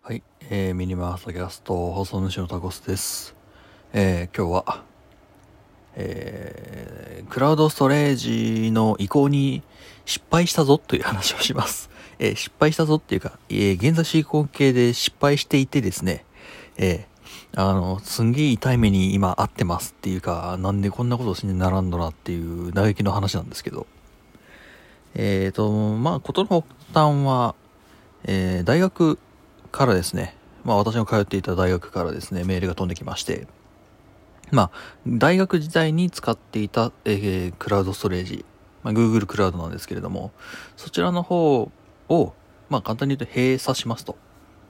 はい、ミニマーストキャスト放送主のタコスです。今日は、クラウドストレージの移行に失敗したぞという話をします。失敗したぞっていうか、現在進行形で失敗していてですね、すんげえ痛い目に今合ってますっていうか、なんでこんなことをしにならんのなっていう嘆きの話なんですけど、ことの発端は、大学からですね、私の通っていた大学からですね、メールが飛んできまして、大学時代に使っていた、クラウドストレージ、Google クラウドなんですけれども、そちらの方を、簡単に言うと閉鎖しますと。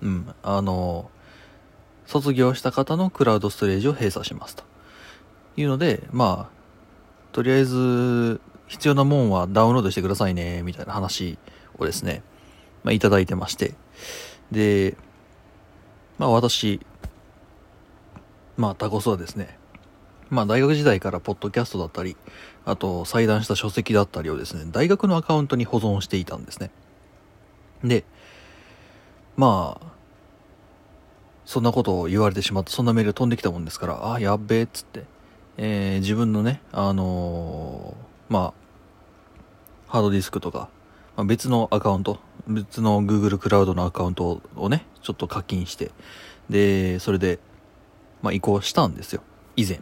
卒業した方のクラウドストレージを閉鎖しますと。いうので、とりあえず、必要なもんはダウンロードしてくださいね、みたいな話をですね、いただいてまして。で、私、タコスはですね、大学時代からポッドキャストだったり、あと裁断した書籍だったりをですね、大学のアカウントに保存していたんですね。で、そんなことを言われてしまって、そんなメールが飛んできたもんですから、やっべえっつって、自分のね、ハードディスクとか、別のアカウント、別の Google クラウドのアカウントをね、ちょっと課金して、で、それで、移行したんですよ。以前。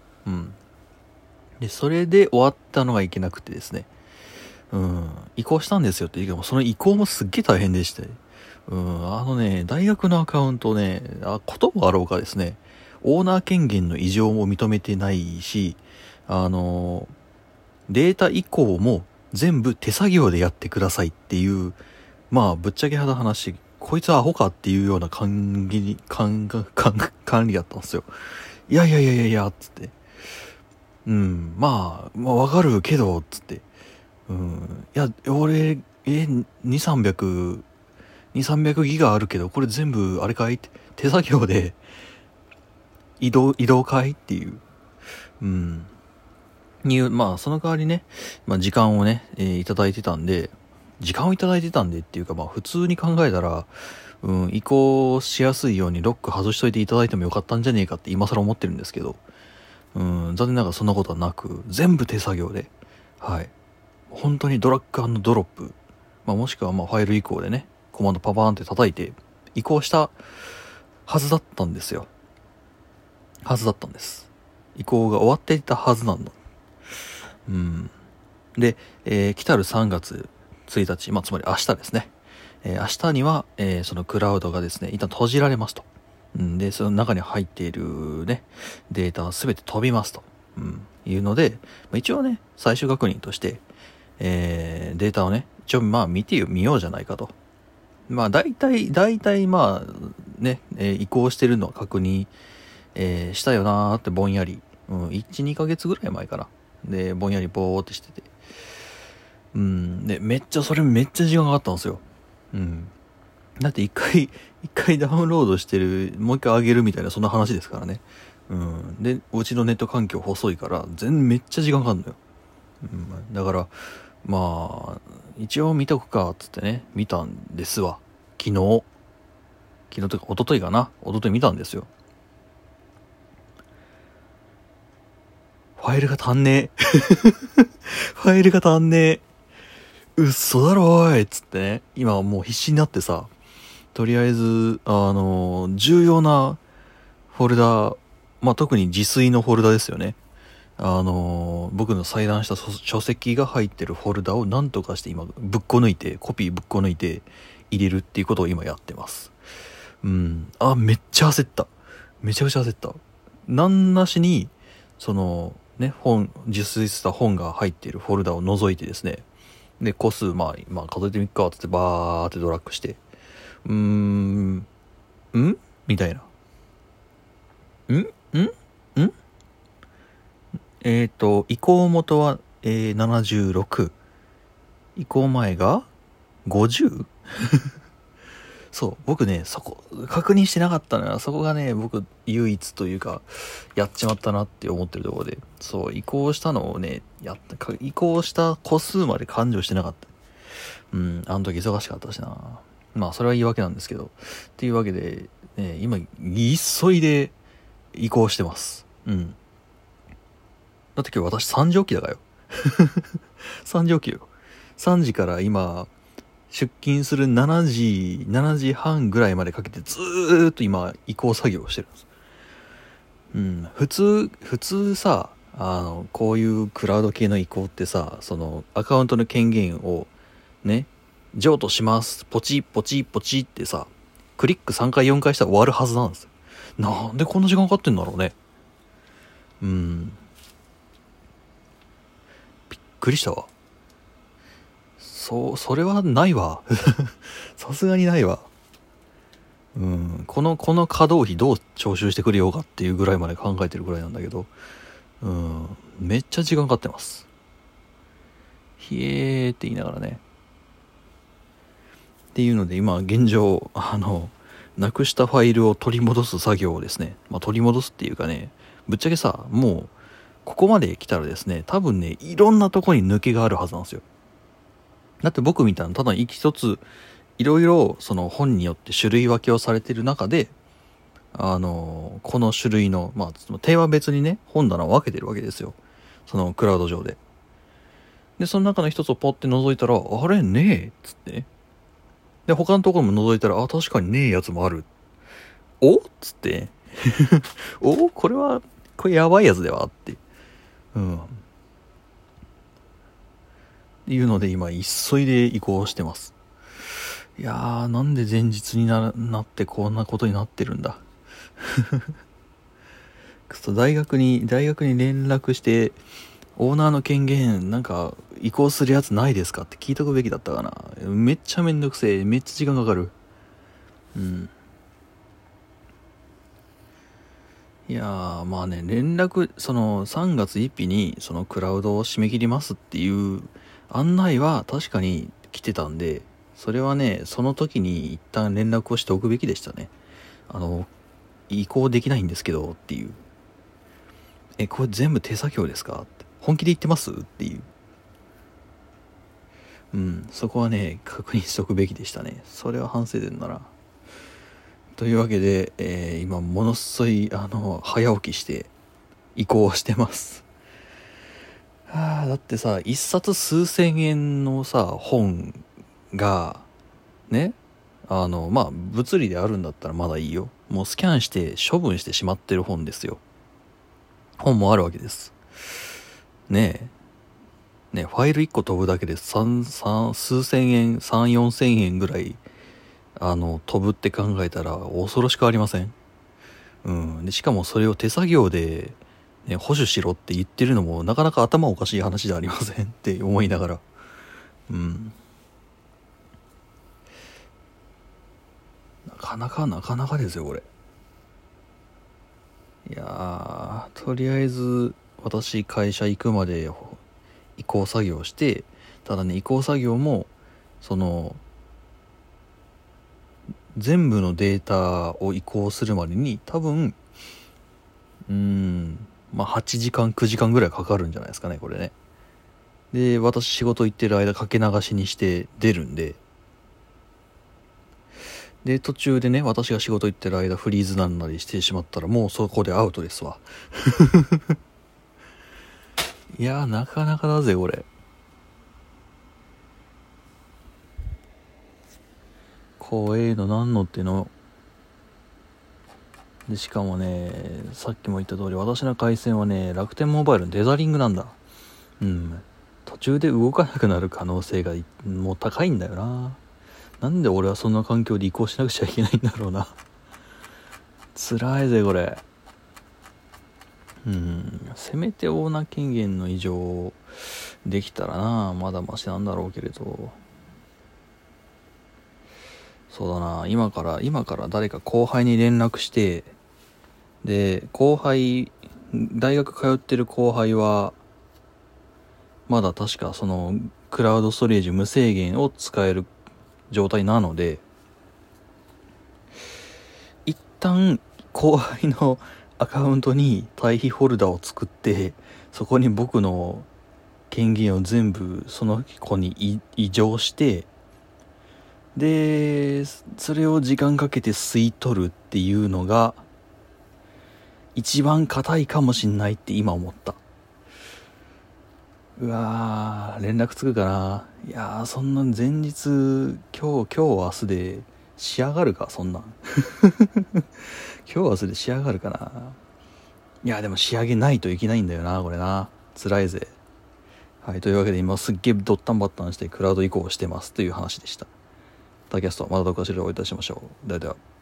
で、それで終わったのがいけなくてですね。移行したんですよって言うけども、その移行もすっげえ大変でして。大学のアカウントね、こともあろうかですね、オーナー権限の異常も認めてないし、データ移行も全部手作業でやってくださいっていう、ぶっちゃけた話、こいつはアホかっていうような管理だったんですよ。いや、つって。わかるけど、つって。俺、300ギガあるけど、これ全部、あれかいって、手作業で、移動かいっていう。その代わりね、時間をね、いただいてたんでっていうか、普通に考えたら、移行しやすいようにロック外しといていただいてもよかったんじゃねえかって今更思ってるんですけど、残念ながらそんなことはなく、全部手作業で、はい。本当にドラッグ&ドロップ、もしくはファイル移行でね、コマンドパパーンって叩いて、移行したはずだったんですよ。移行が終わっていたはずなんだ。で、来たる3月1日、つまり明日ですね。明日には、そのクラウドがですね、一旦閉じられますと。で、その中に入っているね、データはすべて飛びますと。いうので、一応ね、最終確認として、データをね、一応見ようじゃないかと。大体ね、移行してるのは確認、したよなーってぼんやり。1、2ヶ月ぐらい前かな。で、ぼんやりぼーってしてて。で、それめっちゃ時間がかかったんですよ。だって一回ダウンロードしてる、もう一回上げるみたいな、そんな話ですからね。で、うちのネット環境細いから、めっちゃ時間かかるのよ。だから、一応見とくか、つってね、見たんですわ。昨日というか、一昨日かな。一昨日見たんですよ。ファイルが足んねえ。ファイルが足んねえ。嘘だろーいつってね。今もう必死になってさ、とりあえず、重要なフォルダ、特に自炊のフォルダですよね。僕の裁断した書籍が入ってるフォルダを何とかして今コピーぶっこ抜いて入れるっていうことを今やってます。めっちゃ焦った。めちゃくちゃ焦った。なんなしに、自炊した本が入っているフォルダを除いてですね、で、個数、数えてみっか、つってバーってドラッグして、みたいな。移行元は、76。移行前が 50？ そう、僕ね、そこ、確認してなかったのよ。そこがね、僕、唯一というか、やっちまったなって思ってるところで。そう、移行したのをね、移行した個数まで勘定してなかった。あの時忙しかったしな。 まあそれは言い訳なんですけど。っていうわけで、今、急いで移行してます。うん。だって今日私3時起きだからよ。3時起きよ。3時から今、出勤する7時半ぐらいまでかけてずーっと今移行作業をしてるんです。うん。普通さ、こういうクラウド系の移行ってさ、そのアカウントの権限をね、譲渡します。ポチポチポチってさ、クリック3回4回したら終わるはずなんですよ。なんでこんな時間かかってんだろうね。うん。びっくりしたわ。それはないわ。さすがにないわ。うん。この稼働費どう徴収してくれようかっていうぐらいまで考えてるぐらいなんだけど、うん。めっちゃ時間かかってます。ひえーって言いながらね。っていうので今現状、なくしたファイルを取り戻す作業をですね、まあ、取り戻すっていうかね、ぶっちゃけさ、もう、ここまで来たらですね、多分ね、いろんなとこに抜けがあるはずなんですよ。だって僕みたいな、ただ一つ、いろいろ、その本によって種類分けをされている中で、この種類の、まあ、テーマ別にね、本棚を分けてるわけですよ。そのクラウド上で。で、その中の一つをポッて覗いたら、あれねえっつってね。で、他のところも覗いたら、あ、確かにねえやつもある。おっつって。これやばいやつではって。うん。っていうので今、急いで移行してます。いやー、なんで前日になってこんなことになってるんだ。大学に連絡して、オーナーの権限、なんか、移行するやつないですかって聞いとくべきだったかな。めっちゃめんどくせえ。めっちゃ時間かかる。うん。いやー、まあね、その3月1日にそのクラウドを締め切りますっていう案内は確かに来てたんで、それはね、その時に一旦連絡をしておくべきでしたね。移行できないんですけどっていう。これ全部手作業ですかって。本気で言ってますっていう。うん、そこはね、確認しておくべきでしたね。それは反省点だな。というわけで、今ものすごい、早起きして移行してます。だってさ、一冊数千円のさ、本が、ね、まあ、物理であるんだったらまだいいよ。もうスキャンして処分してしまってる本ですよ。本もあるわけです。ねえ。ね、ファイル1個飛ぶだけで数千円、3、4千円ぐらい、飛ぶって考えたら恐ろしくありません？うん。で、しかもそれを手作業で、ね、保守しろって言ってるのもなかなか頭おかしい話じゃありませんって思いながら。うん。なかなかですよ、これ。いやー、とりあえず、私、会社行くまで移行作業して、ただね、移行作業も、その、全部のデータを移行するまでに、多分、まあ、8時間、9時間ぐらいかかるんじゃないですかね、これね。で、私仕事行ってる間かけ流しにして出るんで、で、途中でね、私が仕事行ってる間フリーズなんなりしてしまったらもうそこでアウトですわ。いやー、なかなかだぜ、これ。怖えのなんのっての。で、しかもね、さっきも言った通り、私の回線はね、楽天モバイルのテザリングなんだ。うん。途中で動かなくなる可能性がもう高いんだよな。なんで俺はそんな環境で移行しなくちゃいけないんだろうな。辛いぜ、これ。せめてオーナー権限の異常できたらな、まだマシなんだろうけれど。そうだな、今から誰か後輩に連絡して、で、大学通ってる後輩は、まだ確かその、クラウドストレージ無制限を使える状態なので、一旦後輩のアカウントに対比フォルダを作って、そこに僕の権限を全部その子に移譲して、 でそれを時間かけて吸い取るっていうのが一番硬いかもしんないって今思った。うわー、連絡つくかな。いやー、そんなん前日今日明日で仕上がるか、そんなん今日明日で仕上がるかな。いやでも仕上げないといけないんだよな、これな。辛いぜ。はい、というわけで今すっげえドッタンバッタンしてクラウド移行してますという話でした。タキャストまたどこかしらお会いいたしましょう。ではでは。